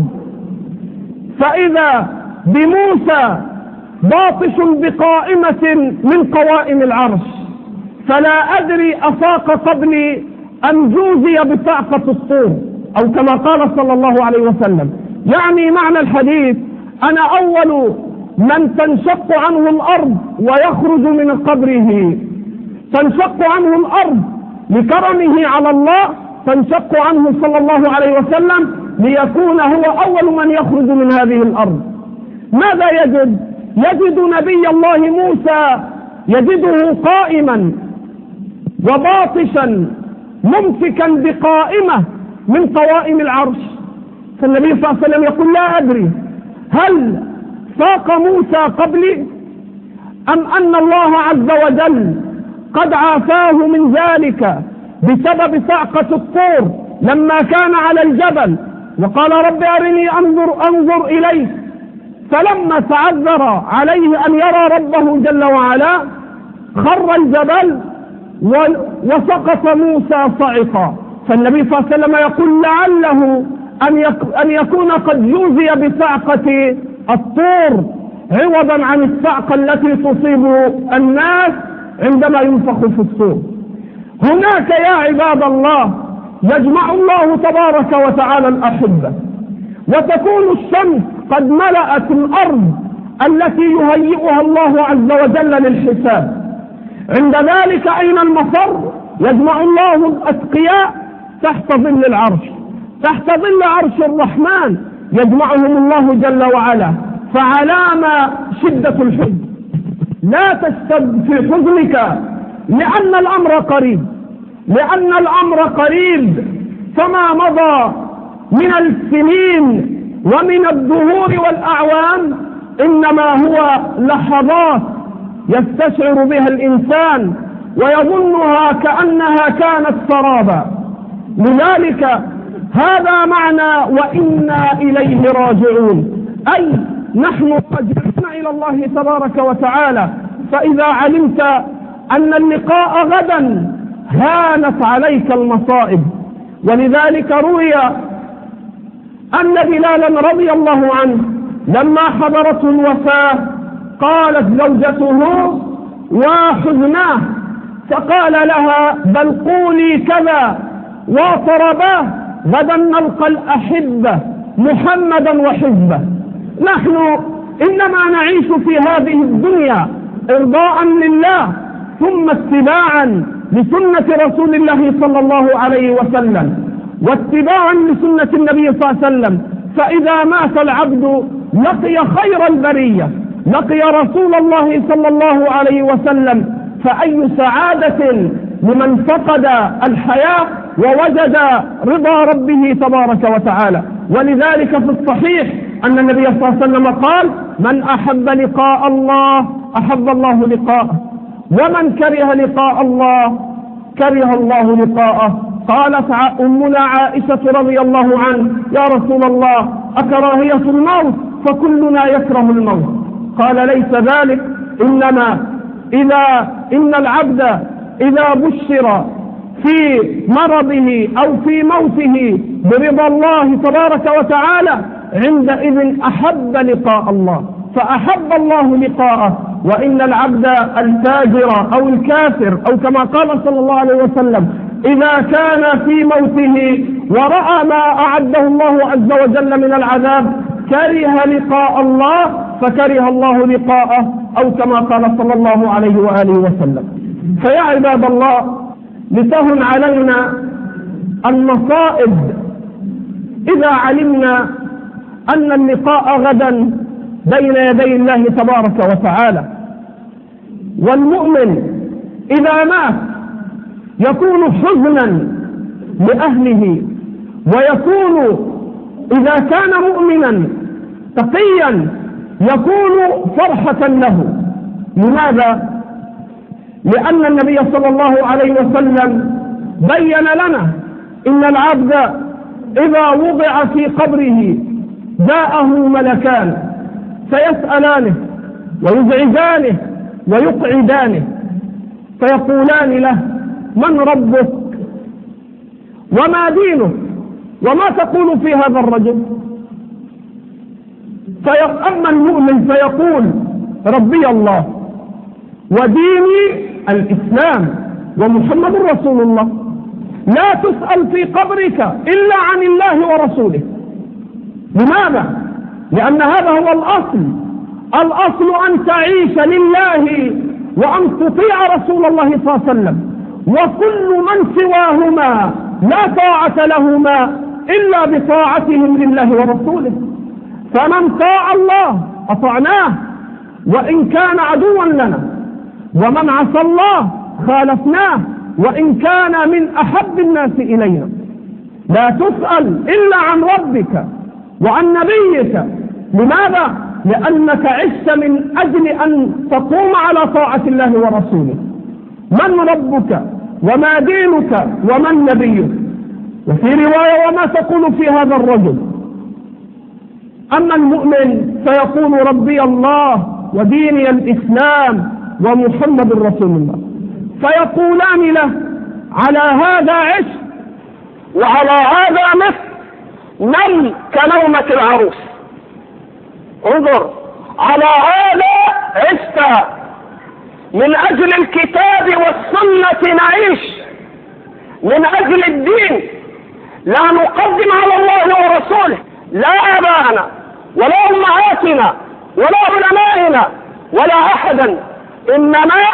فإذا بموسى باطش بقائمة من قوائم العرش، فلا أدري أفاق قبلي أم جوزي بصعقة الطور، أو كما قال صلى الله عليه وسلم. يعني معنى الحديث: أنا أول من تنشق عنه الأرض ويخرج من قبره. تنشق عنه الأرض لكرمه على الله، تنشق عنه صلى الله عليه وسلم ليكون هو أول من يخرج من هذه الأرض. ماذا يجد؟ يجد نبي الله موسى يجده قائما وباطشا ممسكا بقائمة من قوائم العرش. فالنبي صلى الله عليه وسلم يقول: لا أدري هل فاق موسى قبلي أم أن الله عز وجل قد عافاه من ذلك بسبب صعقة الطور لما كان على الجبل وقال: رب أرني أنظر إليك، فلما تعذر عليه أن يرى ربه جل وعلا خر الجبل وسقط موسى صعقا. فالنبي صلى الله عليه وسلم يقول: لعله أن يكون قد جوزي بصعقة الطور عوضا عن الصعقة التي تصيب الناس عندما ينفخ في الصور. هناك يا عباد الله يجمع الله تبارك وتعالى الأحبة، وتكون الشمس قد ملأت الأرض التي يهيئها الله عز وجل للحساب، عند ذلك أين المفر؟ يجمع الله الأتقياء تحت ظل العرش، تحت ظل عرش الرحمن يجمعهم الله جل وعلا. فعلام شدة الحزن؟ لا تشتد في حزنك، لأن الأمر قريب، لأن الأمر قريب. فما مضى من السنين ومن الدهور والأعوام إنما هو لحظات يستشعر بها الإنسان ويظنها كأنها كانت سرابا. لذلك هذا معنى وإنا إليه راجعون، أي نحن راجعون إلى الله تبارك وتعالى. فإذا علمت أن اللقاء غدا هانت عليك المصائب. ولذلك روي أن بلالا رضي الله عنه لما حضرته الوفاة قالت زوجته وحزناه، فقال لها بل قولي كذا وطرباه غدا نلقى الأحبة محمدا وحزبه. نحن إنما نعيش في هذه الدنيا إرضاء لله ثم اتباعا لسنة رسول الله صلى الله عليه وسلم واتباعا لسنة النبي صلى الله عليه وسلم. فإذا مات العبد لقي خير البرية، لقي رسول الله صلى الله عليه وسلم. فأي سعادة لمن فقد الحياة ووجد رضا ربه تبارك وتعالى. ولذلك في الصحيح أن النبي صلى الله عليه وسلم قال من أحب لقاء الله أحب الله لقاءه، ومن كره لقاء الله كره الله لقاءه. قالت أمنا عائشة رضي الله عنها يا رسول الله أكراهية الموت؟ فكلنا يكره الموت. قال ليس ذلك، إنما إن العبد إذا بشر في مرضه أو في موته برضا الله تبارك وتعالى عندئذ أحب لقاء الله، فأحب الله لقاءه. وإن العبد الفاجر أو الكافر أو كما قال صلى الله عليه وسلم إذا كان في موته ورأى ما أعده الله عز وجل من العذاب كره لقاء الله فكره الله لقاءه، أو كما قال صلى الله عليه وآله وسلم. فيا عباد الله لتهن علينا المصائب إذا علمنا أن اللقاء غدا بين يدي الله تبارك وتعالى. والمؤمن إذا مات يكون حزنا لأهله، ويكون إذا كان مؤمنا تقيا يكون فرحة له. لماذا؟ لأن النبي صلى الله عليه وسلم بين لنا إن العبد إذا وضع في قبره جاءه ملكان فيسألانه ويزعجانه ويقعدانه فيقولان له من ربك وما دينك وما تقول في هذا الرجل؟ أما المؤمن فيقول ربي الله وديني الإسلام ومحمد رسول الله. لا تسأل في قبرك إلا عن الله ورسوله. لماذا؟ لأن هذا هو الأصل أن تعيش لله وأن تطيع رسول الله صلى الله عليه وسلم، وكل من سواهما لا طاعة لهما إلا بطاعتهم لله ورسوله. فمن طاع الله أطعناه وإن كان عدوا لنا، ومن عصى الله خالفناه وإن كان من أحب الناس إلينا. لا تسأل إلا عن ربك وعن نبيك. لماذا؟ لأنك عشت من أجل أن تقوم على طاعة الله ورسوله. من ربك وما دينك ومن نبيك؟ وفي رواية وما تقول في هذا الرجل؟ أما المؤمن فيقول ربي الله وديني الإسلام ومحمد رسول الله. فيقولان له على هذا عش وعلى هذا مت، نم كنومة العروس. انظر، على هذا عشت، من أجل الكتاب والسنة نعيش، من أجل الدين لا نقدم على الله ورسوله لا آباءنا ولا أمهاتنا ولا علمائنا ولا أحدا، إنما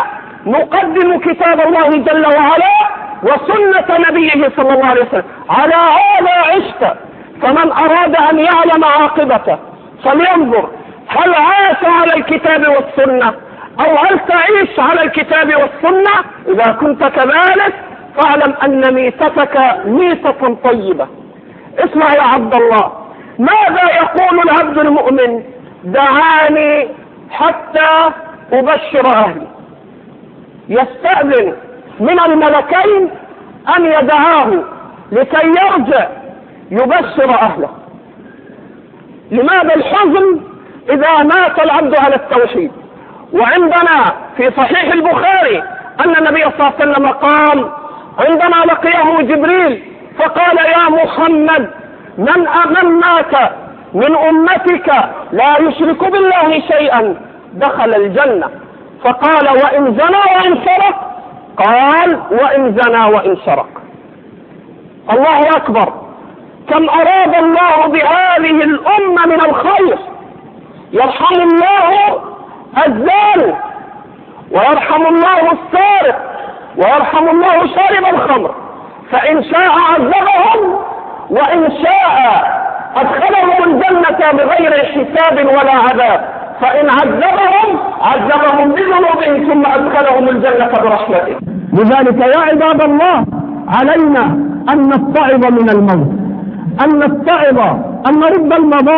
نقدم كتاب الله جل وعلا وسنة نبيه صلى الله عليه وسلم. على هذا عشت. فمن أراد أن يعلم عاقبته فلينظر هل عاش على الكتاب والسنة أو هل تعيش على الكتاب والسنة. إذا كنت كذلك فاعلم أن ميتتك ميتة طيبة. اسمع يا عبد الله، ماذا يقول العبد المؤمن؟ دعاني حتى أبشر أهلي. يستأذن من الملكين أن يدعاه لكي يرجع يبشر أهله. لماذا الحزن إذا مات العبد على التوحيد؟ وعندنا في صحيح البخاري أن النبي صلى الله عليه وسلم قال عندما لقيه جبريل فقال يا محمد من مات من أمتك لا يشرك بالله شيئا دخل الجنة. فقال وإن زنى وإن سرق؟ قال وإن زنى وإن سرق. الله أكبر، كم أراد الله بهذه الأمة من الخير. يرحم الله الزاني ويرحم الله السارق ويرحم الله شارب الخمر، فإن شاء عذبهم وإن شاء أدخلهم الجنة بغير حساب ولا عذاب، فإن عذبهم بذنوبهم ثم أدخلهم الجنة برحمته. لذلك يا عباد الله علينا أن نتعظ من الموت، أن نتعظ، أن نرد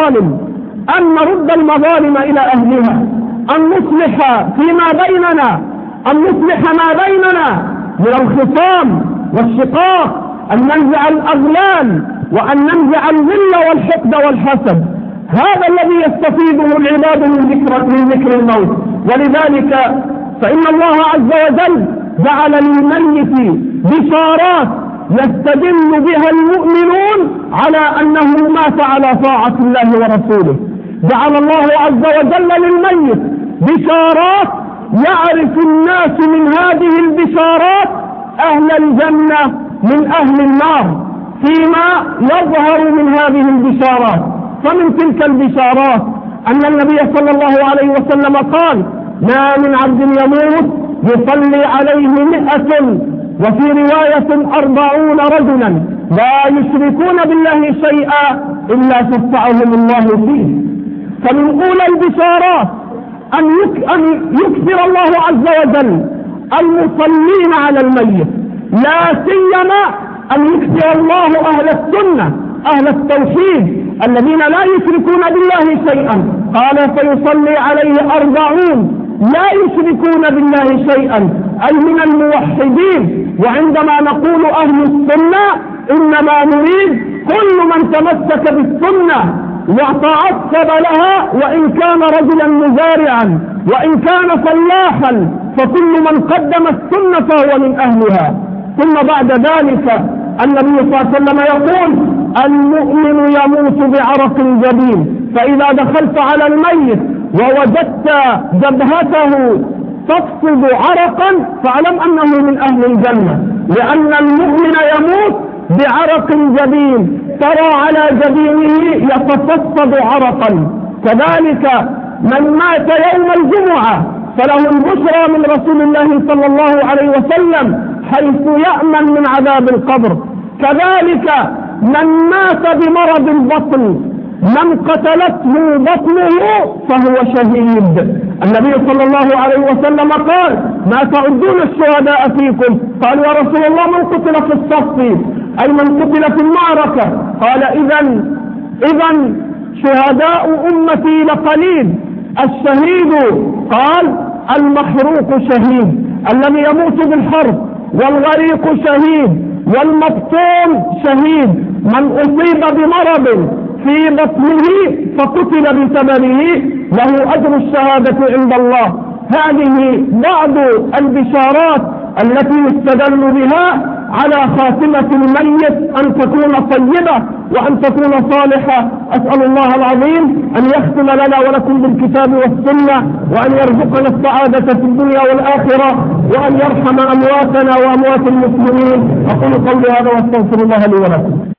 المظالم إلى أهلها، أن نصلح فيما بيننا، أن نصلح ما بيننا من الخصام والشقاق، أن ننزع الأغلال وأن ننزع الغل والحقد والحسد. هذا الذي يستفيده العباد من ذكر الموت. ولذلك فإن الله عز وجل جعل للميت بشارات يستدل بها المؤمنون على أنه مات على طاعة الله ورسوله. جعل الله عز وجل للميت بشارات يعرف الناس من هذه البشارات أهل الجنة من أهل النار فيما يظهر من هذه البشارات. فمن تلك البشارات أن النبي صلى الله عليه وسلم قال ما من عبد يموت يصلي عليه 100 وفي رواية 40 رجلا لا يشركون بالله شيئا إلا شفعهم الله فيه. فمن أولى البشارات أن يكثر الله عز وجل المصلين على الميت، لا سيما أن يكثر الله أهل السنة أهل التوحيد الذين لا يشركون بالله شيئا. قال فيصلي عليه 40 لا يشركون بالله شيئا أي من الموحدين. وعندما نقول أهل السنة إنما نريد كل من تمسك بالسنة وتعصب لها، وإن كان رجلا مزارعا وإن كان فلاحا، فكل من قدم السنة فهو من أهلها. ثم بعد ذلك النبي صلى الله عليه وسلم يقول المؤمن يموت بعرق الجبين، فإذا دخلت على الميت ووجدت جبهته تفقد عرقا فاعلم أنه من أهل الجنة، لأن المؤمن يموت بعرق الجبين، ترى على جبينه يتفقد عرقا. كذلك من مات يوم الجمعة فله البشرى من رسول الله صلى الله عليه وسلم حيث يأمن من عذاب القبر. كذلك من مات بمرض البطن من قتلته بطنه فهو شهيد. النبي صلى الله عليه وسلم قال ما تعدون الشهداء فيكم؟ قال يا رسول الله من قتل في الصف أي من قتل في المعركة؟ قال إذن شهداء أمتي لقليل. الشهيد قال المحروق شهيد، الذي يموت بالحرب، والغريق شهيد، والمبطون شهيد. من أصيب بمرض في بطنه فقتل بسببه له أجر الشهادة عند الله. هذه بعض البشارات التي يستدل بها على خاتمة الميت أن تكون طيبة وأن تكون صالحة. أسأل الله العظيم أن يختم لنا ولكم بالكتاب والسنة، وأن يرزقنا السعادة في الدنيا والآخرة، وأن يرحم أمواتنا وأموات المسلمين. أقول قولي هذا واستغفر الله لي ولكم.